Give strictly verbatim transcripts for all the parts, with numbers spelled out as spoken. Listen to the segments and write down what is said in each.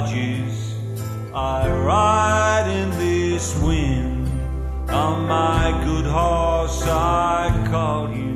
barges I ride in this wind. On my good horse I call you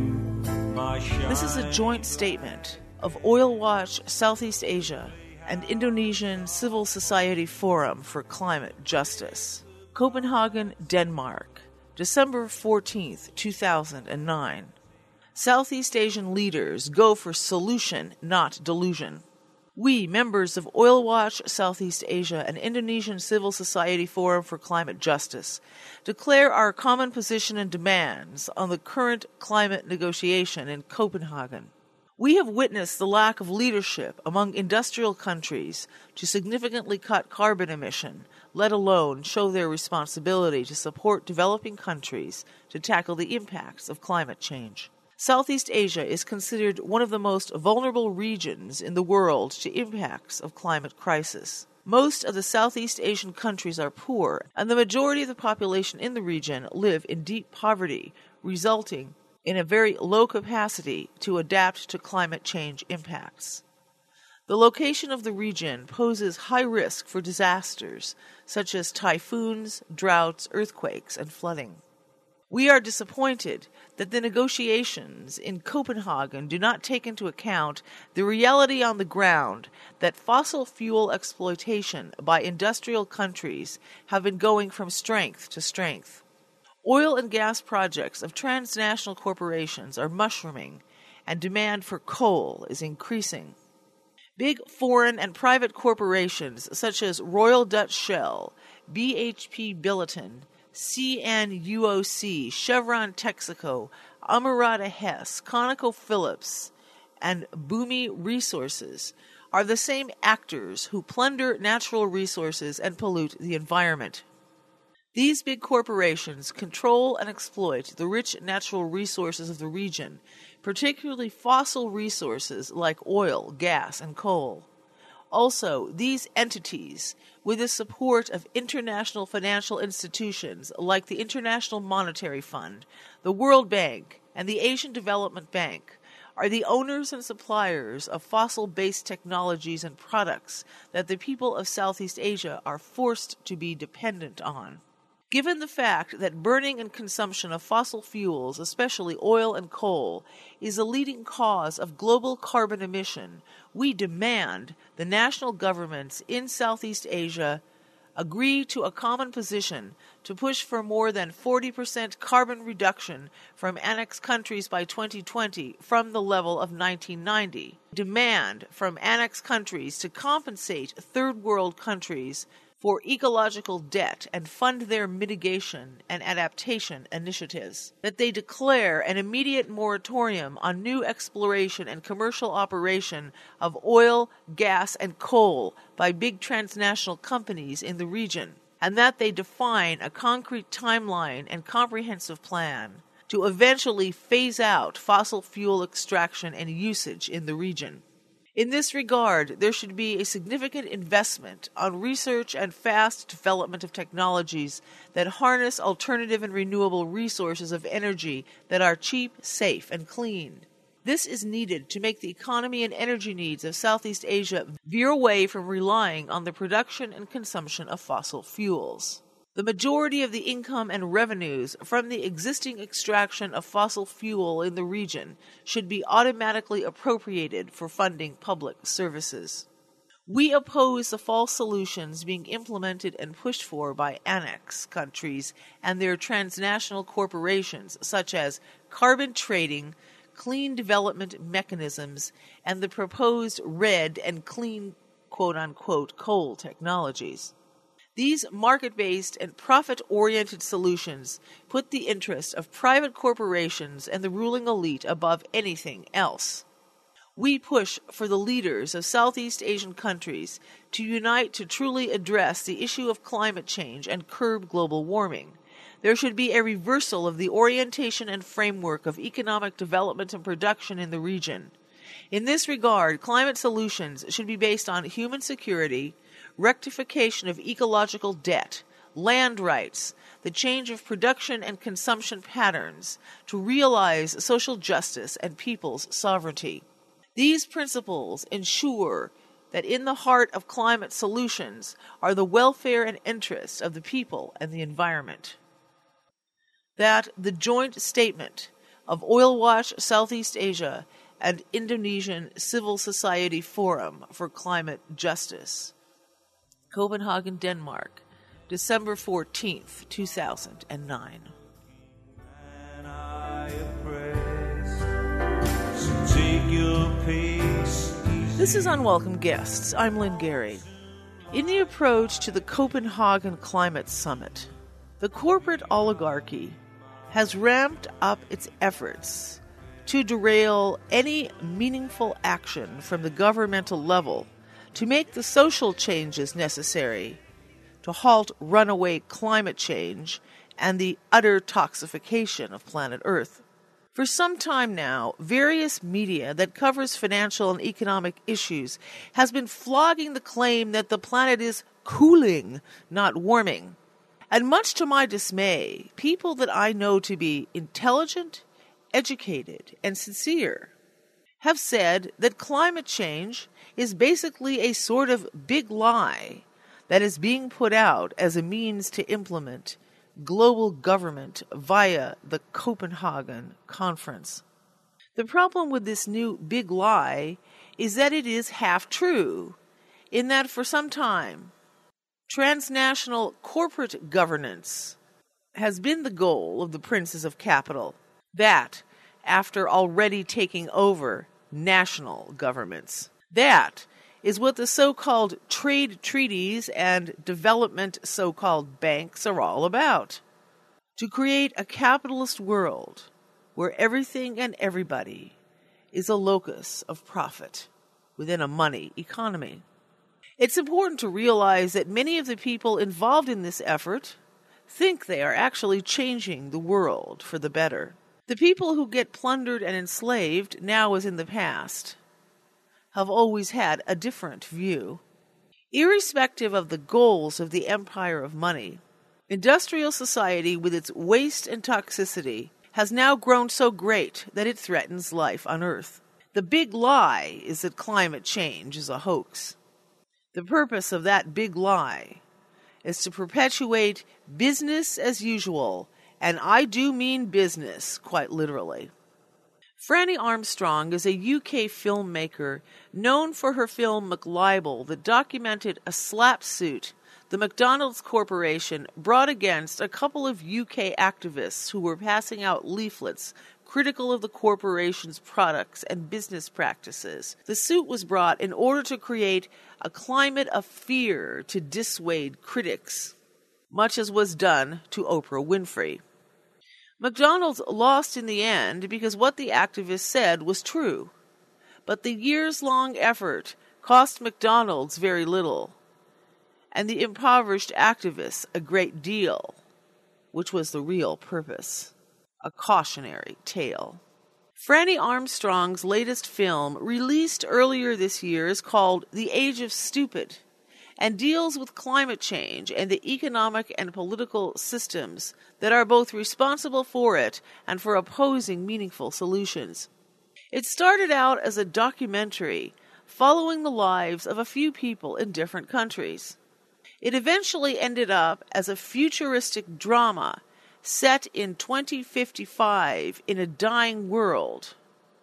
my shine. This is a joint statement of Oil Watch Southeast Asia and Indonesian Civil Society Forum for Climate Justice. Copenhagen, Denmark, December fourteenth, two thousand nine. Southeast Asian leaders go for solution, not delusion. We, members of Oil Watch Southeast Asia and Indonesian Civil Society Forum for Climate Justice, declare our common position and demands on the current climate negotiation in Copenhagen. We have witnessed the lack of leadership among industrial countries to significantly cut carbon emission, let alone show their responsibility to support developing countries to tackle the impacts of climate change. Southeast Asia is considered one of the most vulnerable regions in the world to impacts of climate crisis. Most of the Southeast Asian countries are poor, and the majority of the population in the region live in deep poverty, resulting in a very low capacity to adapt to climate change impacts. The location of the region poses high risk for disasters such as typhoons, droughts, earthquakes, and flooding. We are disappointed that the negotiations in Copenhagen do not take into account the reality on the ground that fossil fuel exploitation by industrial countries have been going from strength to strength. Oil and gas projects of transnational corporations are mushrooming, and demand for coal is increasing. Big foreign and private corporations such as Royal Dutch Shell, B H P Billiton, C N U O C, Chevron Texaco, Amerada Hess, ConocoPhillips, and Bumi Resources are the same actors who plunder natural resources and pollute the environment. These big corporations control and exploit the rich natural resources of the region, particularly fossil resources like oil, gas, and coal. Also, these entities, with the support of international financial institutions like the International Monetary Fund, the World Bank, and the Asian Development Bank, are the owners and suppliers of fossil-based technologies and products that the people of Southeast Asia are forced to be dependent on. Given the fact that burning and consumption of fossil fuels, especially oil and coal, is a leading cause of global carbon emission, we demand the national governments in Southeast Asia agree to a common position to push for more than forty percent carbon reduction from annexed countries by twenty twenty from the level of nineteen ninety. Demand from annexed countries to compensate third world countries for ecological debt and fund their mitigation and adaptation initiatives, that they declare an immediate moratorium on new exploration and commercial operation of oil, gas, and coal by big transnational companies in the region, and that they define a concrete timeline and comprehensive plan to eventually phase out fossil fuel extraction and usage in the region. In this regard, there should be a significant investment on research and fast development of technologies that harness alternative and renewable resources of energy that are cheap, safe, and clean. This is needed to make the economy and energy needs of Southeast Asia veer away from relying on the production and consumption of fossil fuels. The majority of the income and revenues from the existing extraction of fossil fuel in the region should be automatically appropriated for funding public services. We oppose the false solutions being implemented and pushed for by annex countries and their transnational corporations, such as carbon trading, clean development mechanisms, and the proposed red and clean quote-unquote coal technologies. These market-based and profit-oriented solutions put the interest of private corporations and the ruling elite above anything else. We push for the leaders of Southeast Asian countries to unite to truly address the issue of climate change and curb global warming. There should be a reversal of the orientation and framework of economic development and production in the region. In this regard, climate solutions should be based on human security, rectification of ecological debt, land rights, the change of production and consumption patterns to realize social justice and people's sovereignty. These principles ensure that in the heart of climate solutions are the welfare and interests of the people and the environment. That the joint statement of Oil Watch Southeast Asia and Indonesian Civil Society Forum for Climate Justice, Copenhagen, Denmark, December fourteenth, two thousand nine. And I oppress, so take your pace easy. This is Unwelcome Guests. I'm Lynn Gary. In the approach to the Copenhagen Climate Summit, the corporate oligarchy has ramped up its efforts to derail any meaningful action from the governmental level to make the social changes necessary to halt runaway climate change and the utter toxification of planet Earth. For some time now, various media that covers financial and economic issues has been flogging the claim that the planet is cooling, not warming. And much to my dismay, people that I know to be intelligent, educated, and sincere have said that climate change is basically a sort of big lie that is being put out as a means to implement global government via the Copenhagen Conference. The problem with this new big lie is that it is half true, in that for some time, transnational corporate governance has been the goal of the princes of capital. That, after already taking over national governments. That is what the so-called trade treaties and development so-called banks are all about. To create a capitalist world where everything and everybody is a locus of profit within a money economy. It's important to realize that many of the people involved in this effort think they are actually changing the world for the better. The people who get plundered and enslaved, now as in the past, have always had a different view. Irrespective of the goals of the empire of money, industrial society with its waste and toxicity has now grown so great that it threatens life on Earth. The big lie is that climate change is a hoax. The purpose of that big lie is to perpetuate business as usual, and I do mean business, quite literally. Franny Armstrong is a U K filmmaker known for her film McLibel that documented a slap suit the McDonald's Corporation brought against a couple of U K activists who were passing out leaflets critical of the corporation's products and business practices. The suit was brought in order to create a climate of fear to dissuade critics, much as was done to Oprah Winfrey. McDonald's lost in the end because what the activists said was true. But the years-long effort cost McDonald's very little, and the impoverished activists a great deal, which was the real purpose. A cautionary tale. Franny Armstrong's latest film, released earlier this year, is called The Age of Stupid, and deals with climate change and the economic and political systems that are both responsible for it and for opposing meaningful solutions. It started out as a documentary following the lives of a few people in different countries. It eventually ended up as a futuristic drama set in twenty fifty-five in a dying world.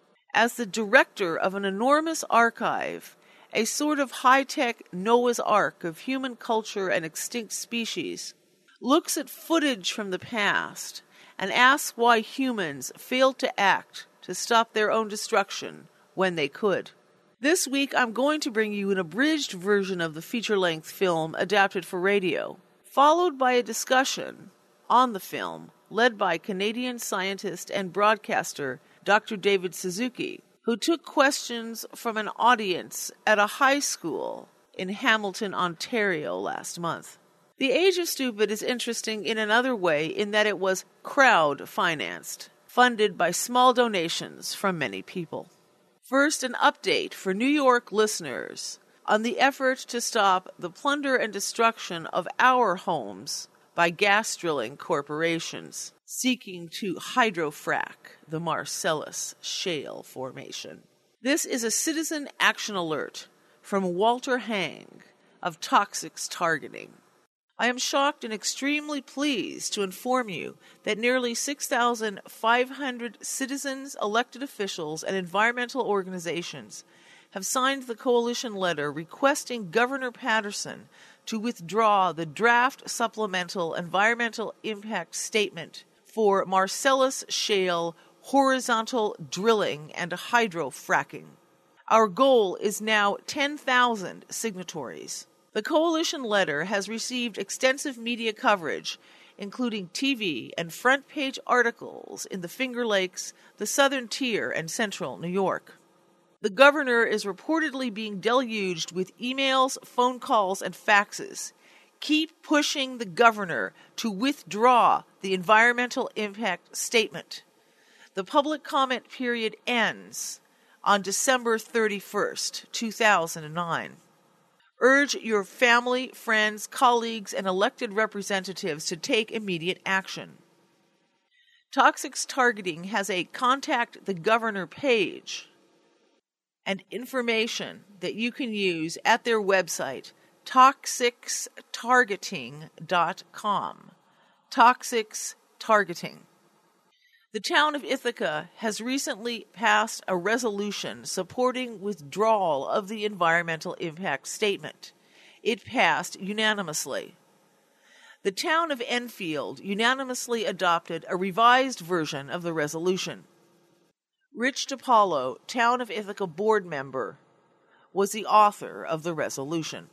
As the director of an enormous archive, a sort of high-tech Noah's Ark of human culture and extinct species, looks at footage from the past and asks why humans failed to act to stop their own destruction when they could. This week I'm going to bring you an abridged version of the feature-length film adapted for radio, followed by a discussion on the film led by Canadian scientist and broadcaster Doctor David Suzuki, who took questions from an audience at a high school in Hamilton, Ontario last month. The Age of Stupid is interesting in another way in that it was crowd-financed, funded by small donations from many people. First, an update for New York listeners on the effort to stop the plunder and destruction of our homes by gas drilling corporations seeking to hydrofrack the Marcellus Shale Formation. This is a citizen action alert from Walter Hang of Toxics Targeting. I am shocked and extremely pleased to inform you that nearly six thousand five hundred citizens, elected officials, and environmental organizations have signed the coalition letter requesting Governor Paterson to withdraw the draft supplemental environmental impact statement for Marcellus Shale horizontal drilling and hydrofracking. Our goal is now ten thousand signatories. The coalition letter has received extensive media coverage, including T V and front-page articles in the Finger Lakes, the Southern Tier, and Central New York. The governor is reportedly being deluged with emails, phone calls, and faxes. Keep pushing the governor to withdraw the environmental impact statement. The public comment period ends on December thirty-first, two thousand nine. Urge your family, friends, colleagues, and elected representatives to take immediate action. Toxics Targeting has a Contact the Governor page and information that you can use at their website, toxics targeting dot com. Toxics Targeting. The town of Ithaca has recently passed a resolution supporting withdrawal of the environmental impact statement. It passed unanimously. The town of Enfield unanimously adopted a revised version of the resolution. Rich DiPaolo, Town of Ithaca board member, was the author of the resolution.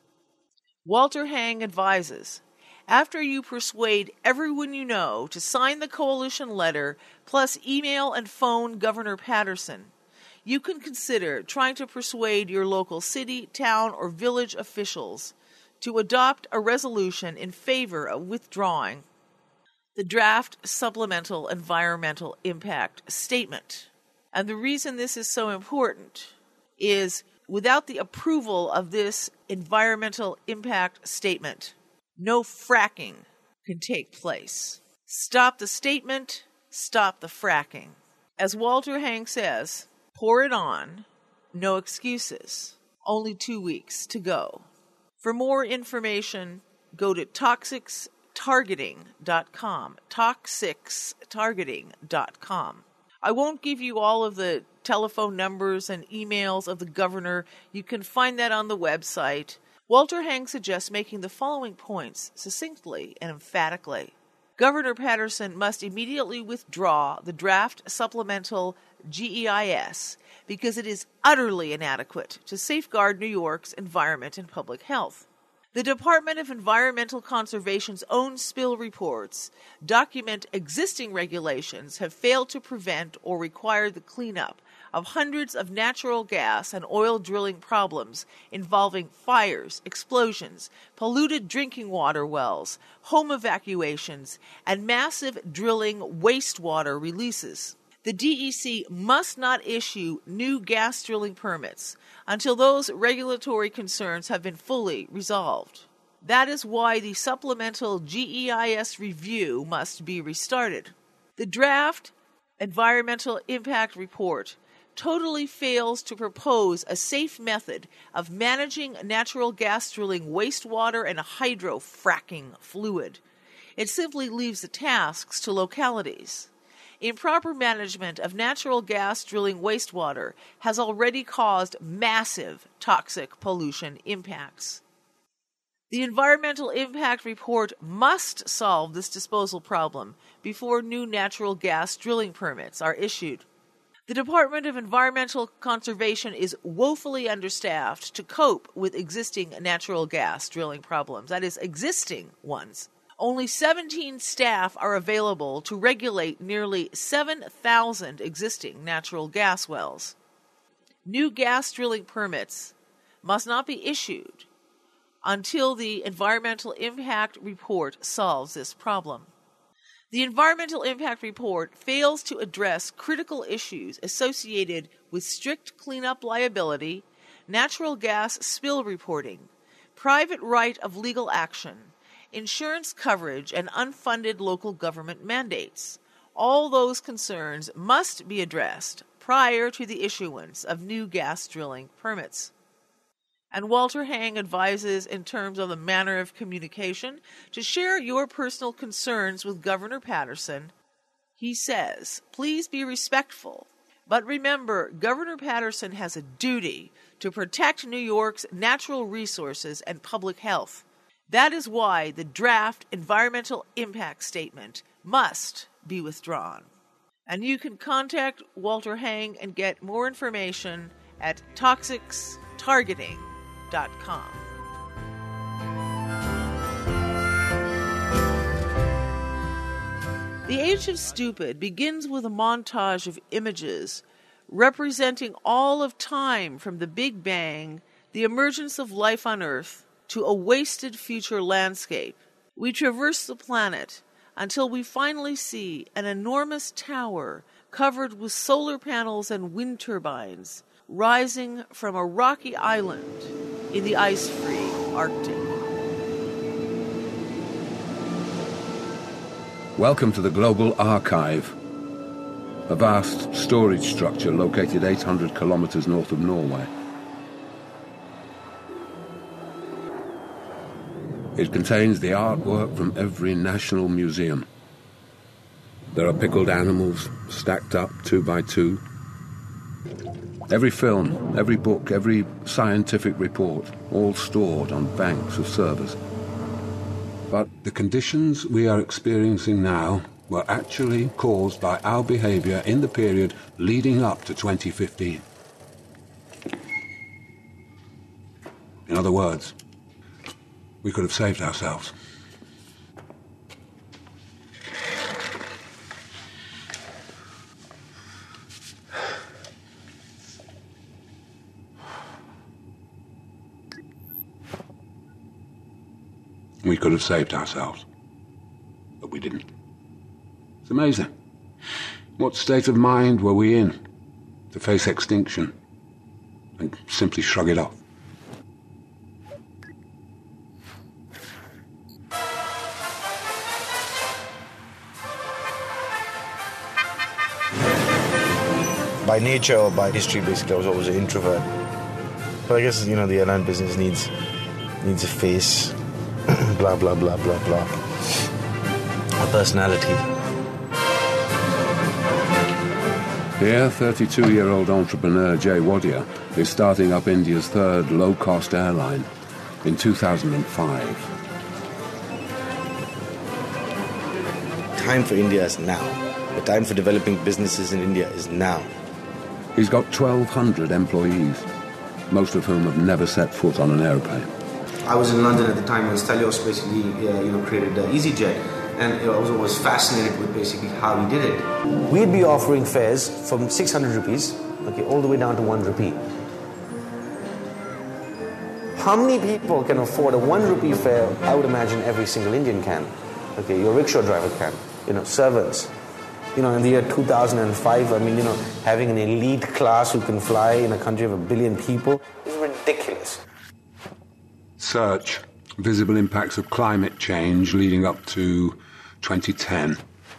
Walter Hang advises, after you persuade everyone you know to sign the coalition letter, plus email and phone Governor Paterson, you can consider trying to persuade your local city, town, or village officials to adopt a resolution in favor of withdrawing the draft supplemental environmental impact statement. And the reason this is so important is without the approval of this environmental impact statement, no fracking can take place. Stop the statement, stop the fracking. As Walter Hang says, pour it on, no excuses. Only two weeks to go. For more information, go to toxics targeting dot com. toxics targeting dot com. I won't give you all of the telephone numbers and emails of the governor. You can find that on the website. Walter Hang suggests making the following points succinctly and emphatically. Governor Paterson must immediately withdraw the draft supplemental G E I S because it is utterly inadequate to safeguard New York's environment and public health. The Department of Environmental Conservation's own spill reports document existing regulations have failed to prevent or require the cleanup of hundreds of natural gas and oil drilling problems involving fires, explosions, polluted drinking water wells, home evacuations, and massive drilling wastewater releases. The D E C must not issue new gas drilling permits until those regulatory concerns have been fully resolved. That is why the supplemental G E I S review must be restarted. The draft environmental impact report totally fails to propose a safe method of managing natural gas drilling wastewater and hydrofracking fluid. It simply leaves the tasks to localities. Improper management of natural gas drilling wastewater has already caused massive toxic pollution impacts. The environmental impact report must solve this disposal problem before new natural gas drilling permits are issued. The Department of Environmental Conservation is woefully understaffed to cope with existing natural gas drilling problems, that is, existing ones. Only seventeen staff are available to regulate nearly seven thousand existing natural gas wells. New gas drilling permits must not be issued until the environmental impact report solves this problem. The environmental impact report fails to address critical issues associated with strict cleanup liability, natural gas spill reporting, private right of legal action, insurance coverage, and unfunded local government mandates. All those concerns must be addressed prior to the issuance of new gas drilling permits. And Walter Hang advises in terms of the manner of communication to share your personal concerns with Governor Patterson. He says, please be respectful, but remember, Governor Patterson has a duty to protect New York's natural resources and public health. That is why the draft environmental impact statement must be withdrawn. And you can contact Walter Hang and get more information at toxics targeting dot com. The Age of Stupid begins with a montage of images representing all of time from the Big Bang, the emergence of life on Earth, to a wasted future landscape. We traverse the planet until we finally see an enormous tower covered with solar panels and wind turbines rising from a rocky island in the ice-free Arctic. Welcome to the Global Archive, a vast storage structure located eight hundred kilometers north of Norway. It contains the artwork from every national museum. There are pickled animals stacked up two by two. Every film, every book, every scientific report, all stored on banks of servers. But the conditions we are experiencing now were actually caused by our behavior in the period leading up to twenty fifteen. In other words, we could have saved ourselves. We could have saved ourselves, but we didn't. It's amazing. What state of mind were we in to face extinction and simply shrug it off? By nature or by history, basically, I was always an introvert. But I guess, you know, the airline business needs needs a face. Blah, blah, blah, blah, blah. A personality. Here, thirty-two-year-old entrepreneur Jay Wadia is starting up India's third low-cost airline in two thousand five. Time for India is now. The time for developing businesses in India is now. He's got twelve hundred employees, most of whom have never set foot on an aeroplane. I was in London at the time when Stelios basically, uh, you know, created uh, EasyJet, and you know, I was always fascinated with basically how he did it. We'd be offering fares from six hundred rupees, okay, all the way down to one rupee. How many people can afford a one rupee fare? I would imagine every single Indian can. Okay, your rickshaw driver can. You know, servants. You know, in the year two thousand five, I mean, you know, having an elite class who can fly in a country of a billion people is ridiculous. Search visible impacts of climate change leading up to twenty ten.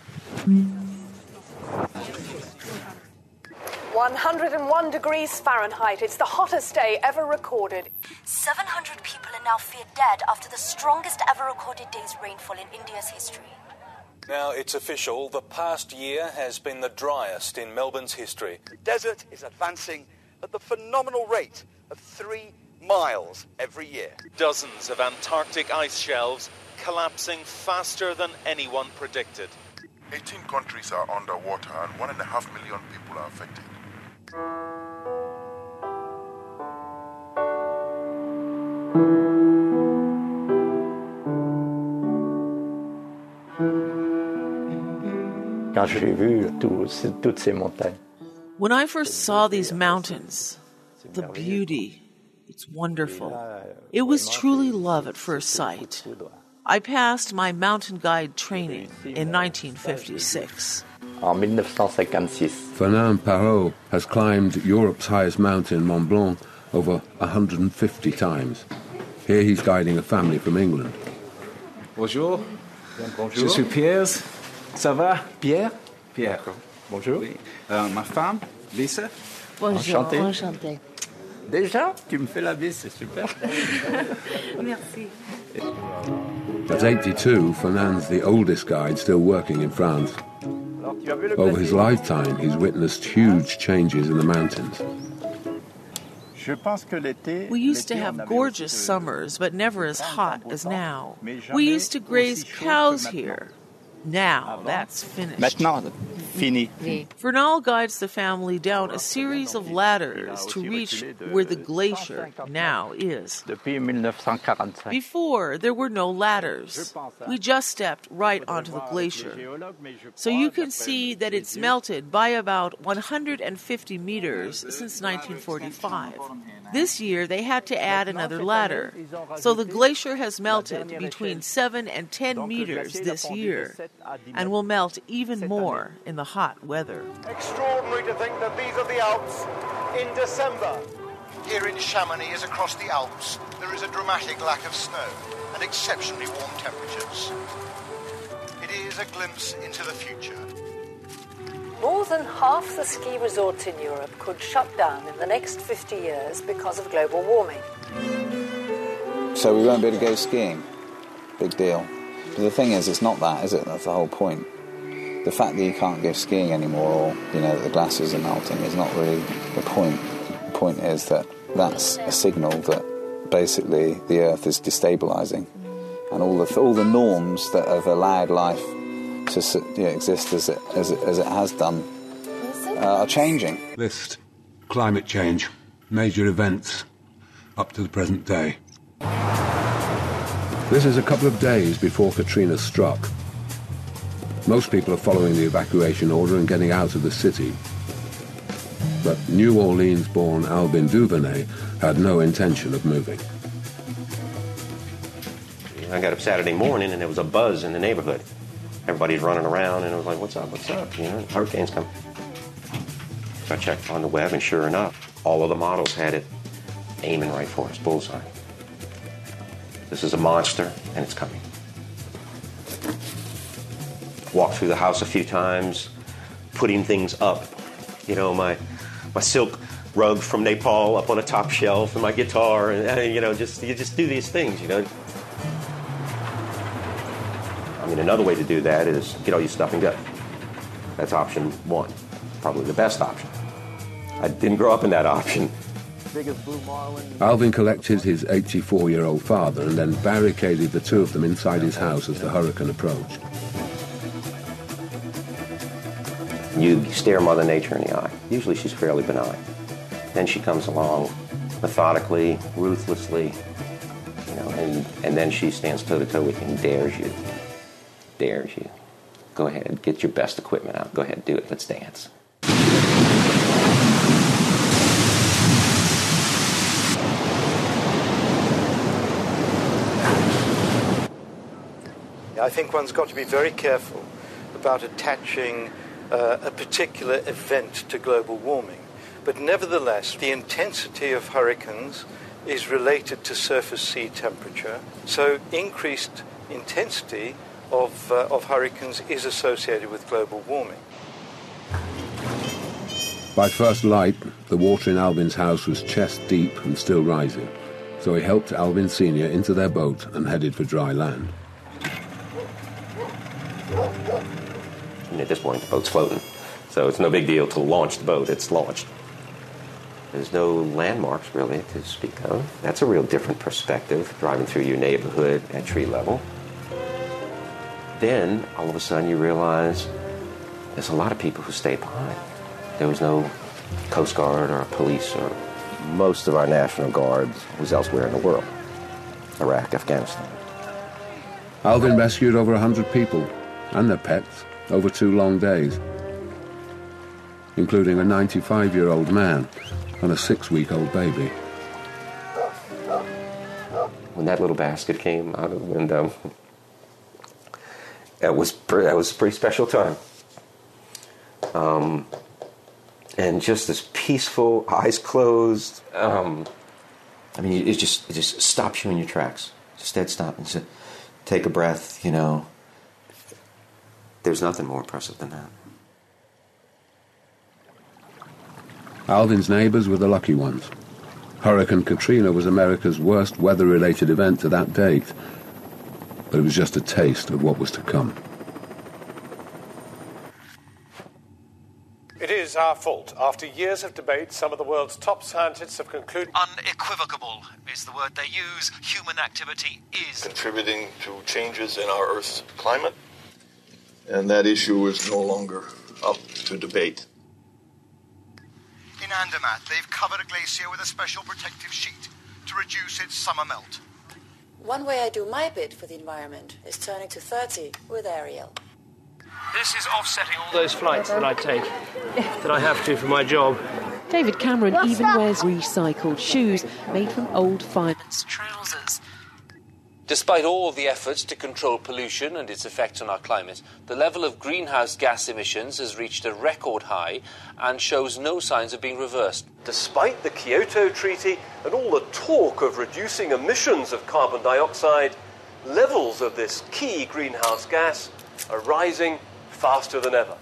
one hundred one degrees Fahrenheit. It's the hottest day ever recorded. seven hundred people are now feared dead after the strongest ever recorded day's rainfall in India's history. Now, it's official. The past year has been the driest in Melbourne's history. The desert is advancing at the phenomenal rate of three miles every year. Dozens of Antarctic ice shelves collapsing faster than anyone predicted. eighteen countries are underwater and one and a half million people are affected. When I first saw these mountains, the beauty, it's wonderful. It was truly love at first sight. I passed my mountain guide training in nineteen fifty-six. Fernand Parot has climbed Europe's highest mountain, Mont Blanc, over one hundred fifty times. Here he's guiding a family from England. Bonjour. Bonjour. Je suis Pierre. Ça va, Pierre? Pierre. Bonjour. Oui. Uh, ma femme, Lisa. Bonjour. Enchanté. Enchanté. Déjà, tu me fais la bise, c'est super. Merci. At eighty-two, Fernand's the oldest guide still working in France. Over his lifetime, he's witnessed huge changes in the mountains. We used to have gorgeous summers, but never as hot as now. We used to graze cows here. Now that's finished. Maintenant, fini. Fernald guides the family down a series of ladders to reach where the glacier now is. Before, there were no ladders. We just stepped right onto the glacier. So you can see that it's melted by about one hundred fifty meters since nineteen forty-five. This year, they had to add another ladder. So the glacier has melted between seven and ten meters this year, and will melt even more in the hot weather. Extraordinary to think that these are the Alps in December. Here in Chamonix, as across the Alps, there is a dramatic lack of snow and exceptionally warm temperatures. It is a glimpse into the future. More than half the ski resorts in Europe could shut down in the next fifty years because of global warming. So we won't be able to go skiing. Big deal. But the thing is, it's not that, is it? That's the whole point. The fact that you can't go skiing anymore, or, you know, that the glaciers are melting, is not really the point. The point is that that's a signal that basically the Earth is destabilising. And all the all the norms that have allowed life to, you know, exist as it, as it, as it has done uh, are changing. List. Climate change. Major events up to the present day. This is a couple of days before Katrina struck. Most people are following the evacuation order and getting out of the city. But New Orleans-born Albin Duvernay had no intention of moving. I got up Saturday morning and there was a buzz in the neighborhood. Everybody's running around and I was like, what's up, what's up? You know, hurricane's coming. So I checked on the web and sure enough, all of the models had it aiming right for us, bullseye. This is a monster and it's coming. Walked through the house a few times, putting things up. You know, my my silk rug from Nepal up on a top shelf and my guitar and, you know, just you just do these things, you know. I mean, another way to do that is get all your stuff and go. That's option one, probably the best option. I didn't grow up in that option. Alvin collected his eighty-four-year-old father and then barricaded the two of them inside his house as the hurricane approached. You stare Mother Nature in the eye. Usually she's fairly benign. Then she comes along methodically, ruthlessly, you know, and, and then she stands toe-to-toe with you and dares you. Dares you. Go ahead, get your best equipment out. Go ahead, do it. Let's dance. I think one's got to be very careful about attaching uh, a particular event to global warming. But nevertheless, the intensity of hurricanes is related to surface sea temperature. So increased intensity of, uh, of hurricanes is associated with global warming. By first light, the water in Alvin's house was chest deep and still rising. So he helped Alvin Senior into their boat and headed for dry land. And at this point, the boat's floating. So it's no big deal to launch the boat. It's launched. There's no landmarks, really, to speak of. That's a real different perspective, driving through your neighborhood at tree level. Then, all of a sudden, you realize there's a lot of people who stayed behind. There was no Coast Guard or police, or most of our National Guard was elsewhere in the world. Iraq, Afghanistan. Alvin rescued over one hundred people and their pets over two long days, including a ninety-five-year-old man and a six-week-old baby. When that little basket came out of the window, it was pre- that was a pretty special time. Um, and just this peaceful, eyes closed. Um, I mean, it just it just stops you in your tracks. Just dead stop and say, take a breath. You know, there's nothing more impressive than that. Alvin's neighbours were the lucky ones. Hurricane Katrina was America's worst weather-related event to that date, but it was just a taste of what was to come. It is our fault. After years of debate, some of the world's top scientists have concluded... Unequivocal is the word they use. Human activity is... contributing to changes in our Earth's climate, and that issue is no longer up to debate. In Andermatt, they've covered a glacier with a special protective sheet to reduce its summer melt. One way I do my bit for the environment is turning to thirty with Ariel. This is offsetting all those flights that I take, that I have to for my job. David Cameron even wears recycled shoes made from old fireman's trousers. Despite all the efforts to control pollution and its effects on our climate, the level of greenhouse gas emissions has reached a record high and shows no signs of being reversed. Despite the Kyoto Treaty and all the talk of reducing emissions of carbon dioxide, levels of this key greenhouse gas are rising faster than ever.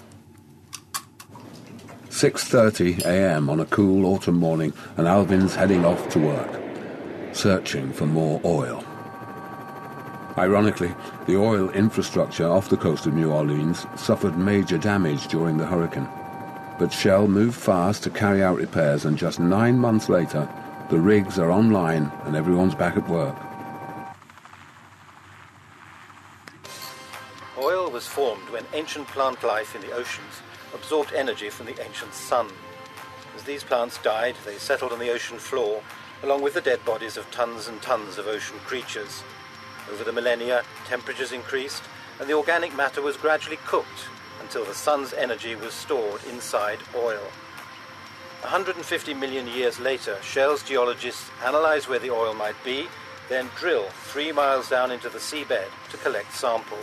six thirty a m on a cool autumn morning, and Alvin's heading off to work, searching for more oil. Ironically, the oil infrastructure off the coast of New Orleans suffered major damage during the hurricane. But Shell moved fast to carry out repairs, and just nine months later, the rigs are online and everyone's back at work. Oil was formed when ancient plant life in the oceans absorbed energy from the ancient sun. As these plants died, they settled on the ocean floor, along with the dead bodies of tons and tons of ocean creatures. Over the millennia, temperatures increased, and the organic matter was gradually cooked until the sun's energy was stored inside oil. one hundred fifty million years later, Shell's geologists analyze where the oil might be, then drill three miles down into the seabed to collect samples.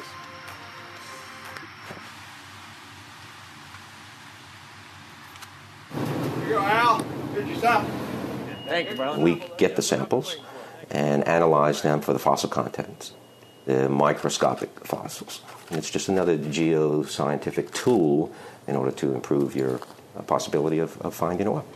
Here you go, Al. Get your sample. Thank you, brother. We get the samples and analyze them for the fossil contents, the microscopic fossils. And it's just another geoscientific tool in order to improve your uh, possibility of, of finding oil.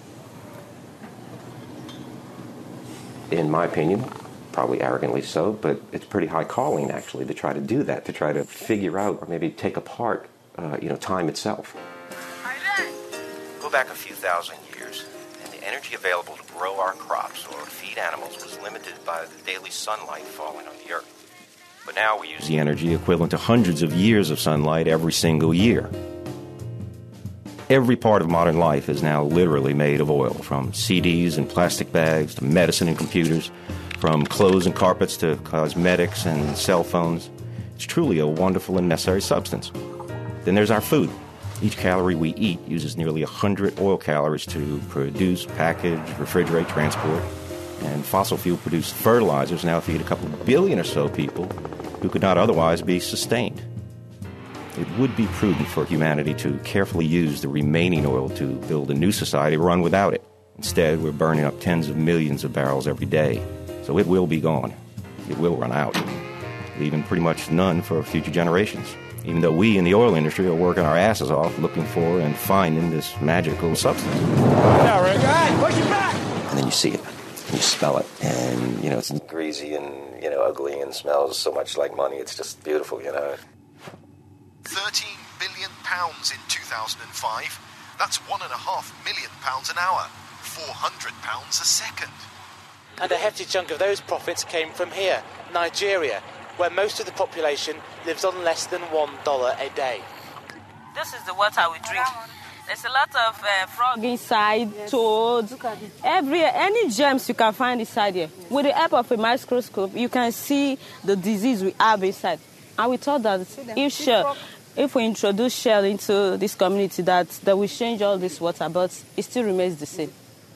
In my opinion, probably arrogantly so, but it's pretty high calling actually to try to do that, to try to figure out or maybe take apart uh, you know, time itself. Go back a few thousand years, and the energy available to grow our crops or feed animals was limited by the daily sunlight falling on the earth. But now we use the energy equivalent to hundreds of years of sunlight every single year. Every part of modern life is now literally made of oil, from C Ds and plastic bags to medicine and computers, from clothes and carpets to cosmetics and cell phones. It's truly a wonderful and necessary substance. Then there's our food. Each calorie we eat uses nearly one hundred oil calories to produce, package, refrigerate, transport. And fossil fuel-produced fertilizers now feed a couple of billion or so people who could not otherwise be sustained. It would be prudent for humanity to carefully use the remaining oil to build a new society run without it. Instead, we're burning up tens of millions of barrels every day. So it will be gone. It will run out, leaving pretty much none for future generations. Even though we in the oil industry are working our asses off looking for and finding this magical substance. Yeah, Rick. All right, push it back! And then you see it, and you smell it, and, you know, it's greasy and, you know, ugly and smells so much like money. It's just beautiful, you know. thirteen billion pounds in two thousand five. That's one and a half million pounds an hour. four hundred pounds a second. And a hefty chunk of those profits came from here, Nigeria, where most of the population lives on less than one dollar a day. This is the water we drink. There's a lot of uh, frog inside, toads, every any germs you can find inside here. With the help of a microscope, you can see the disease we have inside. And we thought that if Shell, if we introduce Shell into this community, that, that will change all this water, but it still remains the same.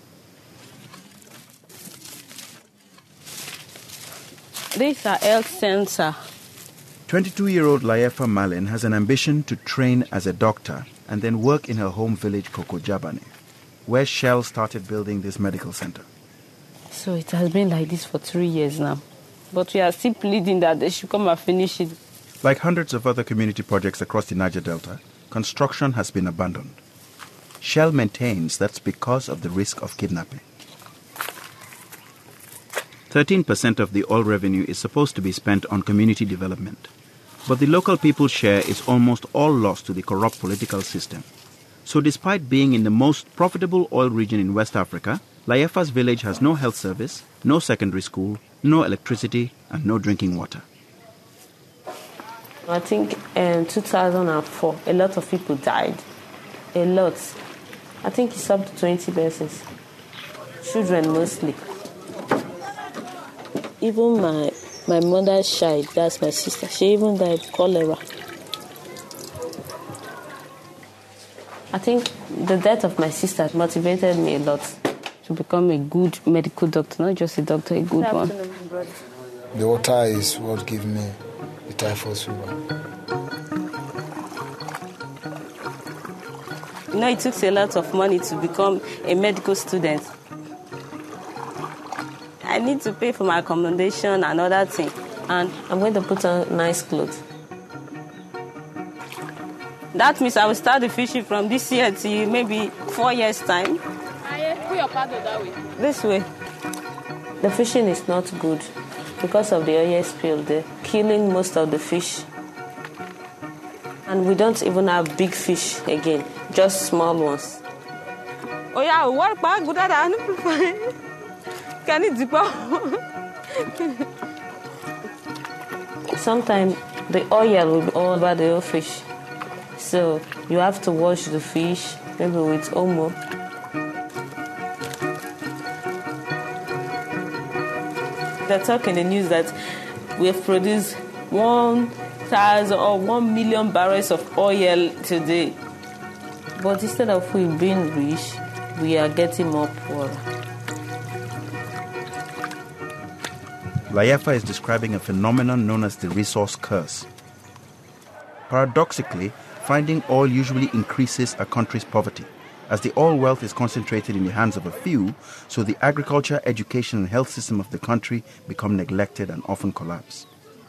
These are health sensors. twenty-two-year-old Layefa Malin has an ambition to train as a doctor and then work in her home village, Kokojabane, where Shell started building this medical center. So it has been like this for three years now. But we are still pleading that they should come and finish it. Like hundreds of other community projects across the Niger Delta, construction has been abandoned. Shell maintains that's because of the risk of kidnapping. thirteen percent of the oil revenue is supposed to be spent on community development. But the local people's share is almost all lost to the corrupt political system. So despite being in the most profitable oil region in West Africa, Layefa's village has no health service, no secondary school, no electricity, and no drinking water. I think in two thousand four, a lot of people died. A lot. I think it's up to twenty persons. Children mostly. Even my my mother's child, that's my sister, she even died of cholera. I think the death of my sister motivated me a lot to become a good medical doctor, not just a doctor, a good one. The water is what gave me the typhoid fever. You know, it took a lot of money to become a medical student. I need to pay for my accommodation and other things. And I'm going to put on nice clothes. That means I will start the fishing from this year to maybe four years' time. Put your paddle that way. This way. The fishing is not good because of the oil spill. They're killing most of the fish. And we don't even have big fish again, just small ones. Oh yeah, work back good at Can it dip out? Sometimes the oil will be all over the fish. So you have to wash the fish, maybe with Omo. They talk in the news that we have produced one thousand or one million barrels of oil today. But instead of we being rich, we are getting more poor. Layefa is describing a phenomenon known as the resource curse. Paradoxically, finding oil usually increases a country's poverty, as the oil wealth is concentrated in the hands of a few, so the agriculture, education and health system of the country become neglected and often collapse.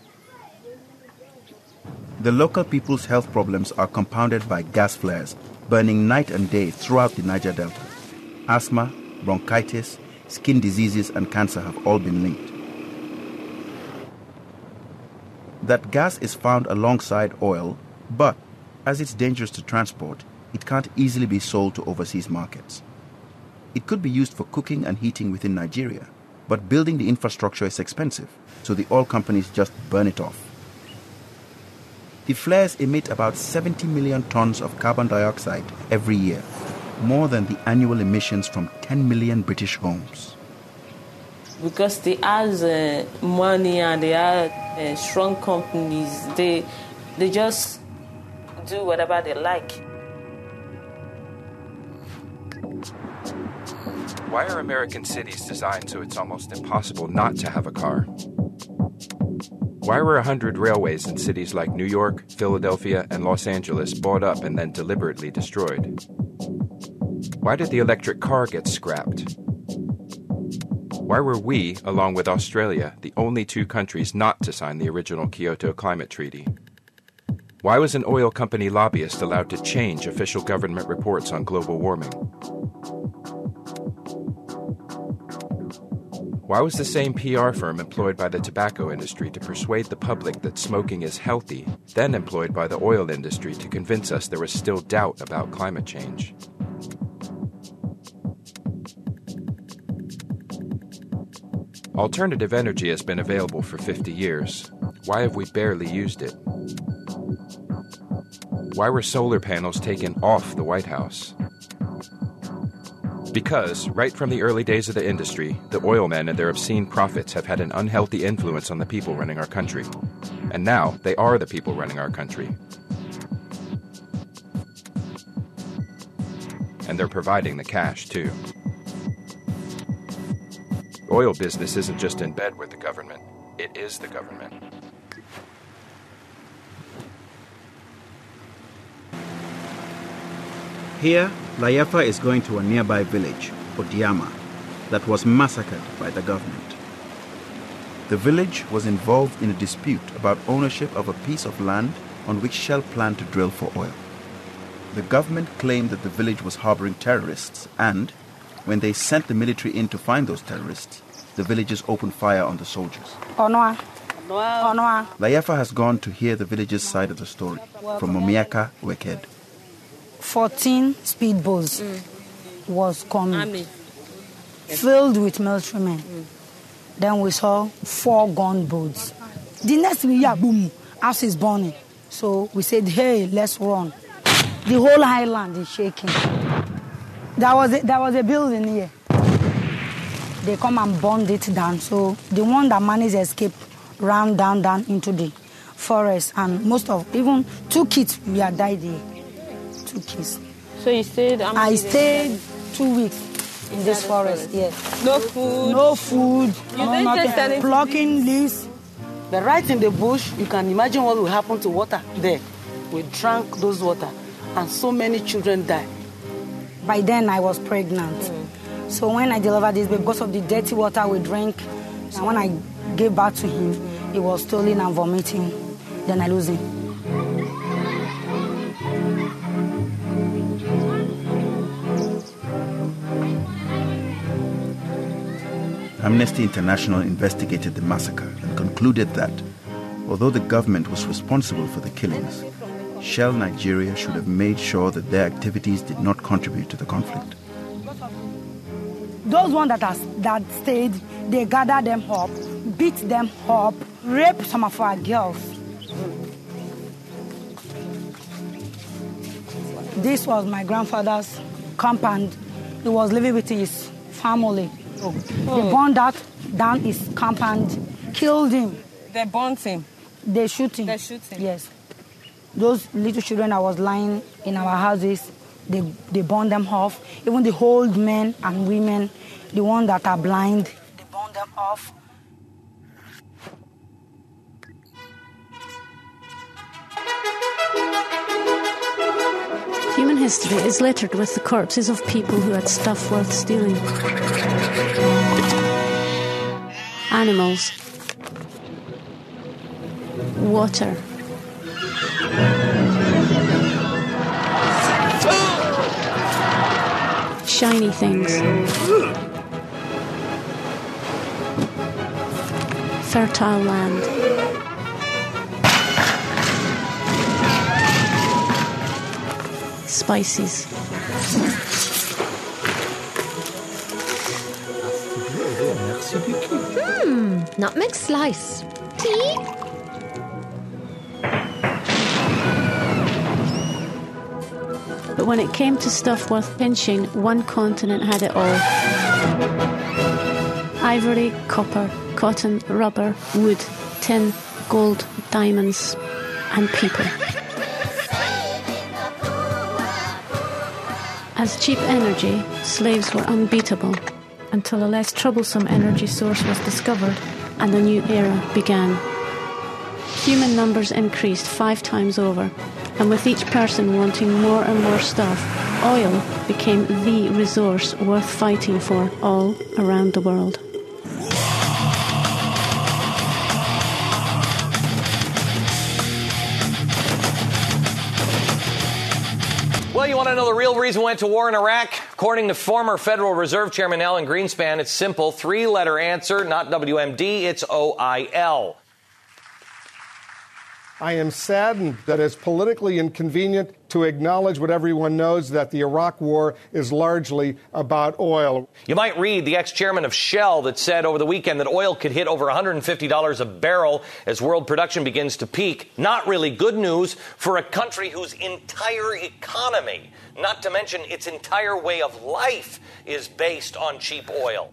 The local people's health problems are compounded by gas flares, burning night and day throughout the Niger Delta. Asthma, bronchitis, skin diseases and cancer have all been linked. That gas is found alongside oil, but as it's dangerous to transport, it can't easily be sold to overseas markets. It could be used for cooking and heating within Nigeria, but building the infrastructure is expensive, so the oil companies just burn it off. The flares emit about seventy million tons of carbon dioxide every year, more than the annual emissions from ten million British homes. Because they have uh, money and they are uh, strong companies, they they just do whatever they like. Why are American cities designed so it's almost impossible not to have a car? Why were one hundred railways in cities like New York, Philadelphia, and Los Angeles bought up and then deliberately destroyed? Why did the electric car get scrapped? Why were we, along with Australia, the only two countries not to sign the original Kyoto Climate Treaty? Why was an oil company lobbyist allowed to change official government reports on global warming? Why was the same P R firm employed by the tobacco industry to persuade the public that smoking is healthy, then employed by the oil industry to convince us there was still doubt about climate change? Alternative energy has been available for fifty years. Why have we barely used it? Why were solar panels taken off the White House? Because, right from the early days of the industry, the oil men and their obscene profits have had an unhealthy influence on the people running our country. And now, they are the people running our country. And they're providing the cash, too. The oil business isn't just in bed with the government, it is the government. Here, Layefa is going to a nearby village, Odiama, that was massacred by the government. The village was involved in a dispute about ownership of a piece of land on which Shell planned to drill for oil. The government claimed that the village was harboring terrorists and, when they sent the military in to find those terrorists, the villagers opened fire on the soldiers. Onoa. Onoa. Layefa has gone to hear the villagers' side of the story from Momiaka Weked. fourteen speedboats mm. was coming, Army. filled with military men. Mm. Then we saw four gunboats. The next we hear, boom, house is burning. So we said, hey, let's run. The whole island is shaking. There was a, there was a building here. They come and burned it down. So the one that managed to escape ran down, down into the forest. And most of, even two kids, we had died here. Two kids. So you stayed? I stayed two weeks in this forest, yes. No food? No food. You no didn't nothing. just anything? Plucking leaves. But right in the bush, you can imagine what will happen to water there. We drank those water, and so many children died. By then, I was pregnant. Mm. So when I delivered this baby, because of the dirty water we drank, and when I gave birth to him, he was stolen and vomiting. Then I lose him. Amnesty International investigated the massacre and concluded that, although the government was responsible for the killings, Shell Nigeria should have made sure that their activities did not contribute to the conflict. Those ones that, are, that stayed, they gathered them up, beat them up, raped some of our girls. This was my grandfather's compound. He was living with his family. Oh. They burned out down his compound, killed him. They burned him? They shoot him. They shoot him? Yes. Those little children that was lying in our houses, they, they burned them off. Even the old men and women, the ones that are blind, they burned them off. Human history is littered with the corpses of people who had stuff worth stealing. Animals. Water. Shiny things. Fertile land. Spices. Hmm, nutmeg slice. Tea? But when it came to stuff worth pinching, one continent had it all. Ivory, copper, cotton, rubber, wood, tin, gold, diamonds, and people. As cheap energy, slaves were unbeatable until a less troublesome energy source was discovered and a new era began. Human numbers increased five times over, and with each person wanting more and more stuff, oil became the resource worth fighting for all around the world. Well, you want to know the real reason we went to war in Iraq? According to former Federal Reserve Chairman Alan Greenspan, it's simple. Three-letter answer, not W M D, it's O I L. I am saddened that it's politically inconvenient to acknowledge what everyone knows, that the Iraq war is largely about oil. You might read the ex-chairman of Shell that said over the weekend that oil could hit over one hundred fifty dollars a barrel as world production begins to peak. Not really good news for a country whose entire economy, not to mention its entire way of life, is based on cheap oil.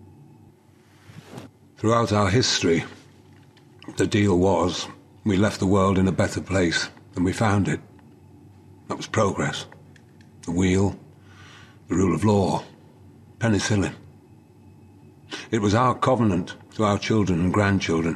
Throughout our history, the deal was we left the world in a better place than we found it. That was progress. The wheel, the rule of law, penicillin. It was our covenant to our children and grandchildren.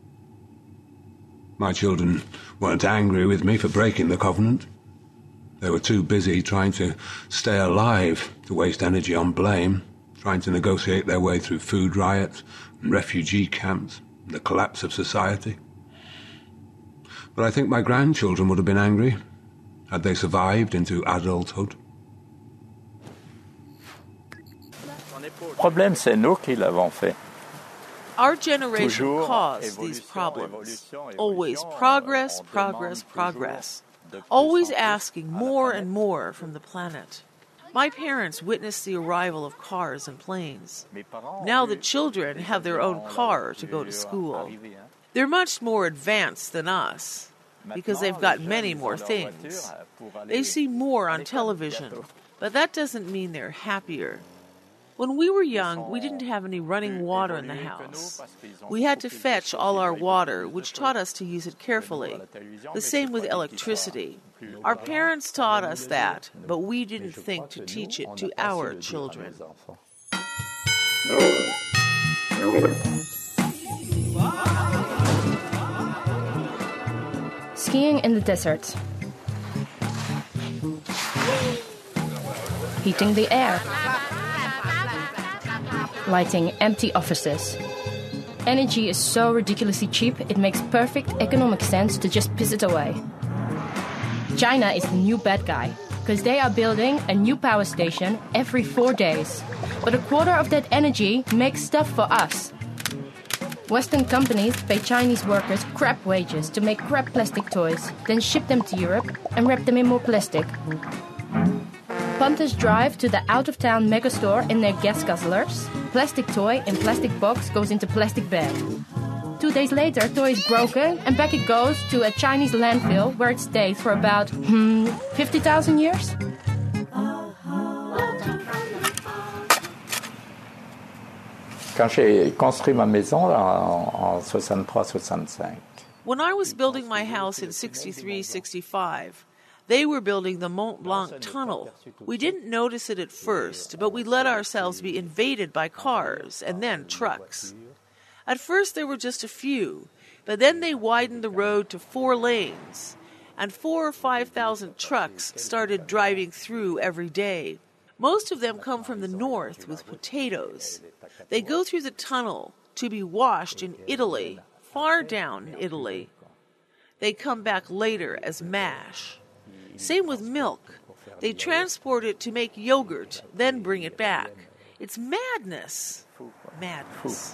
My children weren't angry with me for breaking the covenant. They were too busy trying to stay alive to waste energy on blame, trying to negotiate their way through food riots and refugee camps and the collapse of society. But I think my grandchildren would have been angry had they survived into adulthood. Le problème, c'est nous qui l'avons fait. Our generation caused these problems. Always progress, progress, progress. Always asking more and more from the planet. My parents witnessed the arrival of cars and planes. Now the children have their own car to go to school. They're much more advanced than us because they've got many more things. They see more on television, but that doesn't mean they're happier. When we were young, we didn't have any running water in the house. We had to fetch all our water, which taught us to use it carefully. The same with electricity. Our parents taught us that, but we didn't think to teach it to our children. Skiing in the desert. Heating the air. Lighting empty offices. Energy is so ridiculously cheap, it makes perfect economic sense to just piss it away. China is the new bad guy, because they are building a new power station every four days. But a quarter of that energy makes stuff for us. Western companies pay Chinese workers crap wages to make crap plastic toys, then ship them to Europe and wrap them in more plastic. Punters drive to the out-of-town megastore in their gas guzzlers. Plastic toy in plastic box goes into plastic bag. Two days later, toy is broken and back it goes to a Chinese landfill where it stays for about, hmm, fifty thousand years? Quand j'ai construit ma maison en soixante-trois soixante-cinq. When I was building my house in sixty-three sixty-five, they were building the Mont Blanc tunnel. We didn't notice it at first, but we let ourselves be invaded by cars and then trucks. At first there were just a few, but then they widened the road to four lanes, and four or five thousand trucks started driving through every day. Most of them come from the north with potatoes. They go through the tunnel to be washed in Italy, far down in Italy. They come back later as mash. Same with milk. They transport it to make yogurt, then bring it back. It's madness. Madness.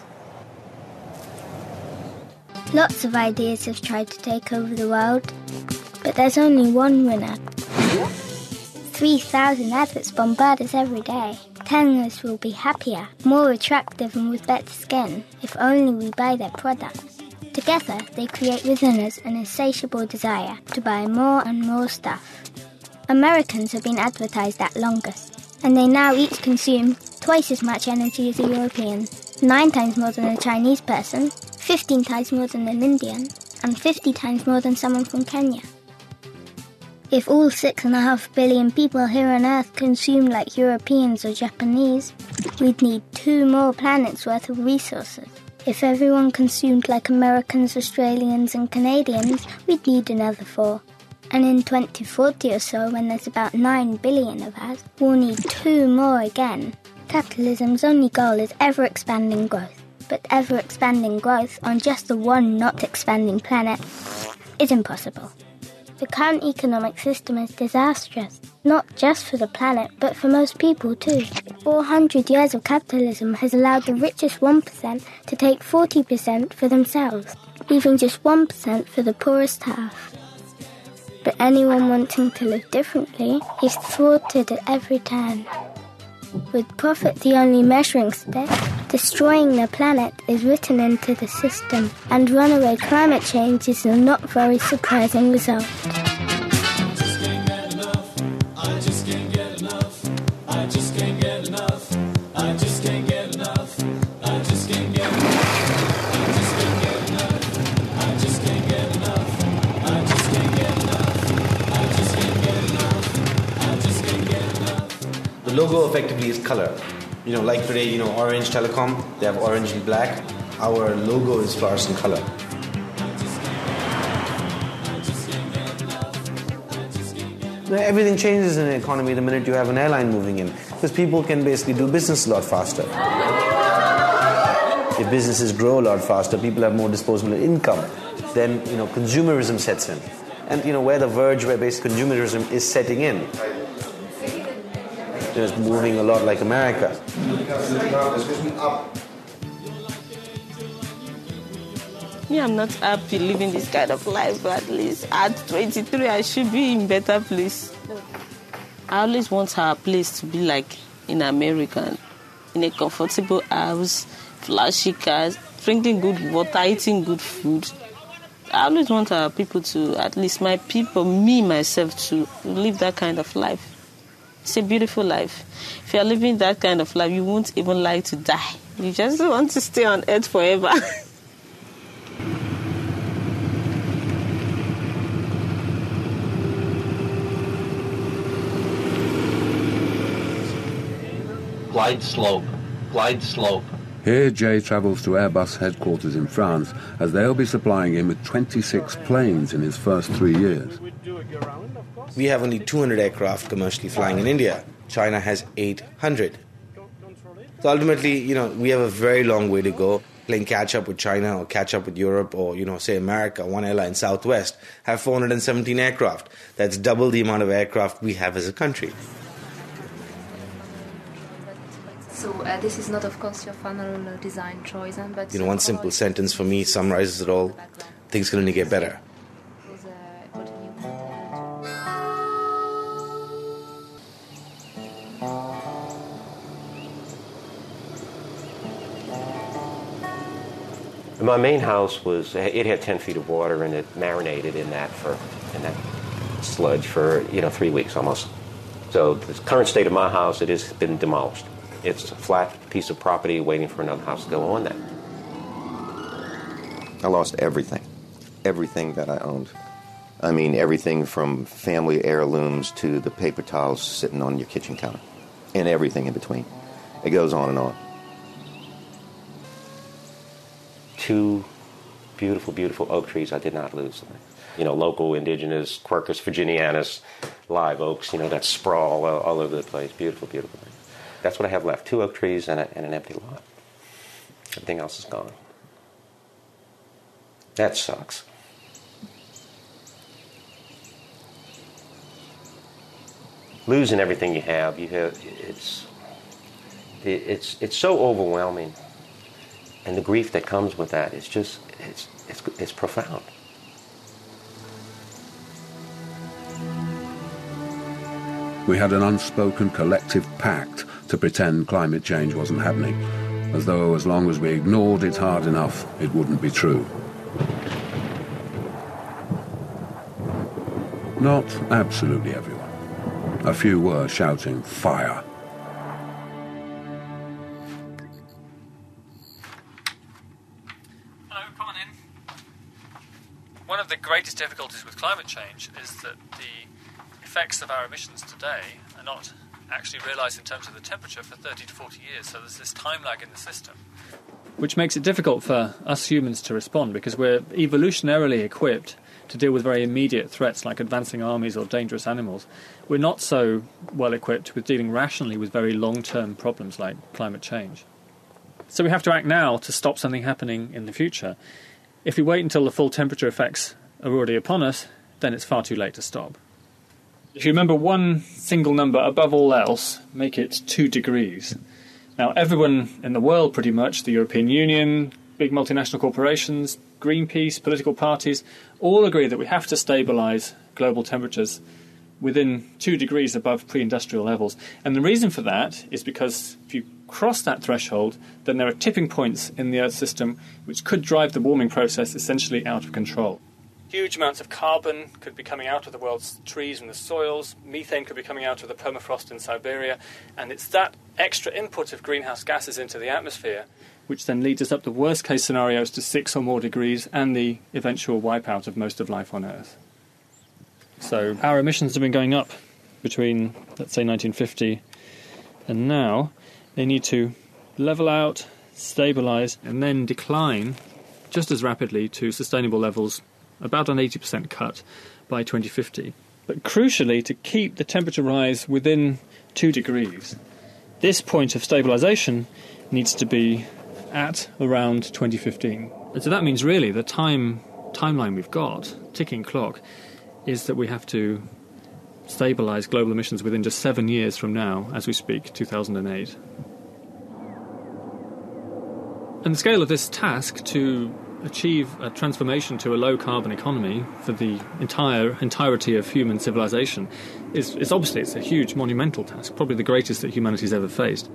Lots of ideas have tried to take over the world, but there's only one winner. three thousand adverts bombard us every day, telling us we'll be happier, more attractive and with better skin if only we buy their products. Together, they create within us an insatiable desire to buy more and more stuff. Americans have been advertised at longest, and they now each consume twice as much energy as a European, nine times more than a Chinese person, fifteen times more than an Indian, and fifty times more than someone from Kenya. If all six and a half billion people here on Earth consume like Europeans or Japanese, we'd need two more planets worth of resources. If everyone consumed like Americans, Australians and Canadians, we'd need another four. And in twenty forty or so, when there's about nine billion of us, we'll need two more again. Capitalism's only goal is ever-expanding growth. But ever-expanding growth on just the one not-expanding planet is impossible. The current economic system is disastrous, not just for the planet, but for most people too. four hundred years of capitalism has allowed the richest one percent to take forty percent for themselves, leaving just one percent for the poorest half. But anyone wanting to live differently is thwarted at every turn. With profit the only measuring stick, destroying the planet is written into the system, and runaway climate change is a not very surprising result. The logo effectively is color. You know, like today, you know, Orange Telecom, they have orange and black. Our logo is fluorescent color. Everything changes in an economy the minute you have an airline moving in, because people can basically do business a lot faster. If businesses grow a lot faster, people have more disposable income. Then, you know, consumerism sets in. And, you know, we're the verge where basic consumerism is setting in. It's moving a lot like America. Me, I'm not happy living this kind of life, but at least at twenty-three, I should be in better place. I always want our place to be like in America, in a comfortable house, flashy cars, drinking good water, eating good food. I always want our people to, at least my people, me, myself, to live that kind of life. It's a beautiful life. If you're living that kind of life, you won't even like to die. You just want to stay on earth forever. Glide slope, glide slope. Here, Jay travels to Airbus headquarters in France, as they'll be supplying him with twenty-six planes in his first three years. We have only two hundred aircraft commercially flying in India. China has eight hundred. So ultimately, you know, we have a very long way to go. Playing catch up with China or catch up with Europe or, you know, say America, one airline, Southwest, have four hundred seventeen aircraft. That's double the amount of aircraft we have as a country. So uh, this is not, of course, your final uh, design choice, uh, but... You know, one simple sentence for me summarizes it all. Things can only get better. My main house was, it had ten feet of water and it marinated in that for, in that sludge for, you know, three weeks almost. So the current state of my house, it has been demolished. It's a flat piece of property waiting for another house to go on that. I lost everything. Everything that I owned. I mean, everything from family heirlooms to the paper towels sitting on your kitchen counter. And everything in between. It goes on and on. Two beautiful, beautiful oak trees I did not lose. You know, local indigenous Quercus virginianus live oaks, you know, that sprawl all, all over the place. Beautiful, beautiful thing. That's what I have left. Two oak trees and, a, and an empty lot. Everything else is gone. That sucks. Losing everything you have, you have it's it's it's so overwhelming, and the grief that comes with that is just it's it's it's profound. We had an unspoken collective pact to pretend climate change wasn't happening, as though as long as we ignored it hard enough, it wouldn't be true. Not absolutely everyone. A few were shouting, "Fire!" Hello, come on in. One of the greatest difficulties with climate change is that the effects of our emissions today are not actually realised in terms of the temperature for thirty to forty years, so there's this time lag in the system. Which makes it difficult for us humans to respond, because we're evolutionarily equipped to deal with very immediate threats like advancing armies or dangerous animals. We're not so well equipped with dealing rationally with very long-term problems like climate change. So we have to act now to stop something happening in the future. If we wait until the full temperature effects are already upon us, then it's far too late to stop. If you remember one single number above all else, make it two degrees. Now, everyone in the world, pretty much, the European Union, big multinational corporations, Greenpeace, political parties, all agree that we have to stabilise global temperatures within two degrees above pre-industrial levels. And the reason for that is because if you cross that threshold, then there are tipping points in the Earth system which could drive the warming process essentially out of control. Huge amounts of carbon could be coming out of the world's trees and the soils. Methane could be coming out of the permafrost in Siberia. And it's that extra input of greenhouse gases into the atmosphere which then leads us up the worst-case scenarios to six or more degrees and the eventual wipeout of most of life on Earth. So our emissions have been going up between, let's say, nineteen fifty and now. They need to level out, stabilise, and then decline just as rapidly to sustainable levels, about an eighty percent cut by twenty fifty. But crucially, to keep the temperature rise within two degrees, this point of stabilisation needs to be at around twenty fifteen. And so that means really the time timeline we've got, ticking clock, is that we have to stabilise global emissions within just seven years from now, as we speak, two thousand eight. And the scale of this task to achieve a transformation to a low-carbon economy for the entire entirety of human civilization is, is obviously it's a huge monumental task, probably the greatest that humanity's ever faced.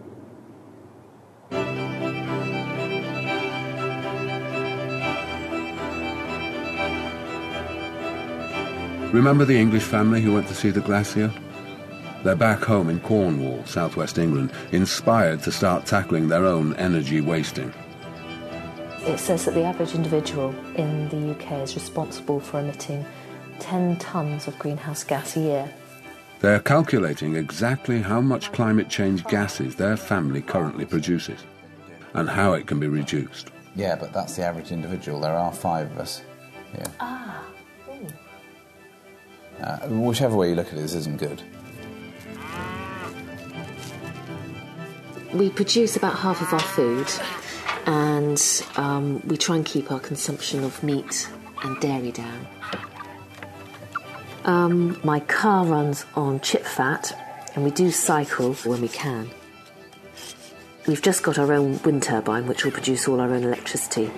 Remember the English family who went to see the glacier? They're back home in Cornwall, southwest England, inspired to start tackling their own energy wasting. It says that the average individual in the U K is responsible for emitting ten tonnes of greenhouse gas a year. They're calculating exactly how much climate change gases their family currently produces and how it can be reduced. Yeah, but that's the average individual. There are five of us here. Ah. Uh, whichever way you look at it, this isn't good. We produce about half of our food, and um, we try and keep our consumption of meat and dairy down. Um, my car runs on chip fat, and we do cycle when we can. We've just got our own wind turbine, which will produce all our own electricity.